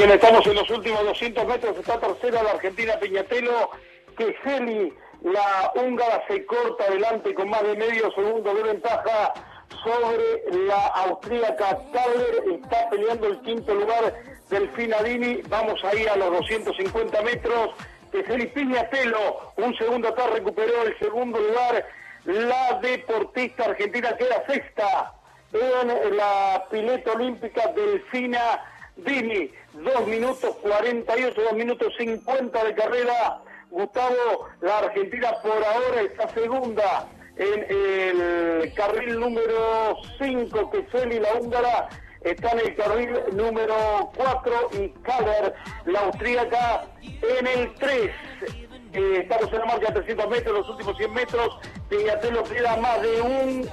Bien, estamos en los últimos 200 metros, está tercera la argentina Piñatelo, que Celi, la húngara, se corta adelante con más de medio segundo de ventaja sobre la austríaca Kaller. Está peleando el quinto lugar Delfina Dini. Vamos ahí a los 250 metros. Celi Piñatelo, un segundo atrás, recuperó el segundo lugar. La deportista argentina queda sexta en la pileta olímpica Delfina Dini. 2 minutos 48, 2 minutos 50 de carrera. Gustavo, la argentina por ahora está segunda en el carril número 5, que Celi, la húngara, está en el carril número 4 y Kaller, la austríaca, en el 3. Estamos en la marca de 300 metros, los últimos 100 metros. Piñatelo queda más de un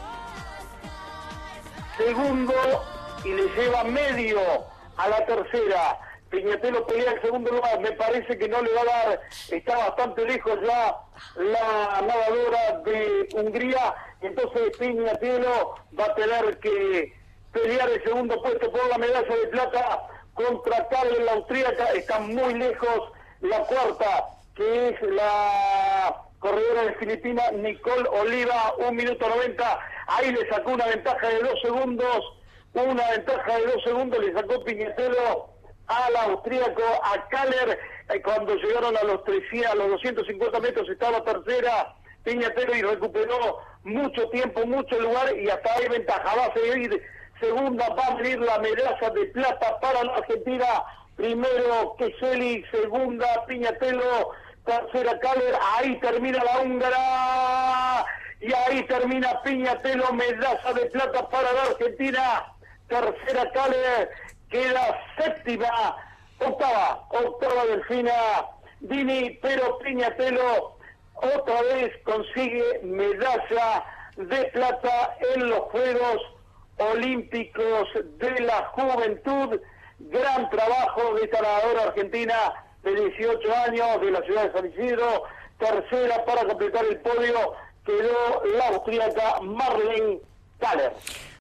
segundo y le lleva medio a la tercera. Piñatelo pelea el segundo lugar, me parece que no le va a dar, está bastante lejos ya la nadadora de Hungría, entonces Piñatelo va a tener que pelear el segundo puesto por la medalla de plata contra Kaller, la austríaca. Está muy lejos la cuarta, que es la corredora de Filipinas, Nicole Oliva, 1 minuto 90, ahí le sacó una ventaja de 2 segundos, le sacó Piñatelo al austríaco, a Kaller. Cuando llegaron a los 250 metros estaba tercera Piñatelo y recuperó mucho tiempo, mucho lugar, y hasta ahí ventaja. Va a seguir segunda, va a venir la medalla de plata para la Argentina. Primero que Celi, segunda Piñatelo, tercera Kaller. Ahí termina la húngara y ahí termina Piñatelo, medalla de plata para la Argentina. Tercera Kaller, queda séptima, octava Delfina Dini, pero Piñatelo otra vez consigue medalla de plata en los Juegos Olímpicos de la Juventud. Gran trabajo de esta nadadora argentina de 18 años de la ciudad de San Isidro. Tercera para completar el podio quedó la austríaca Marlene Kaller.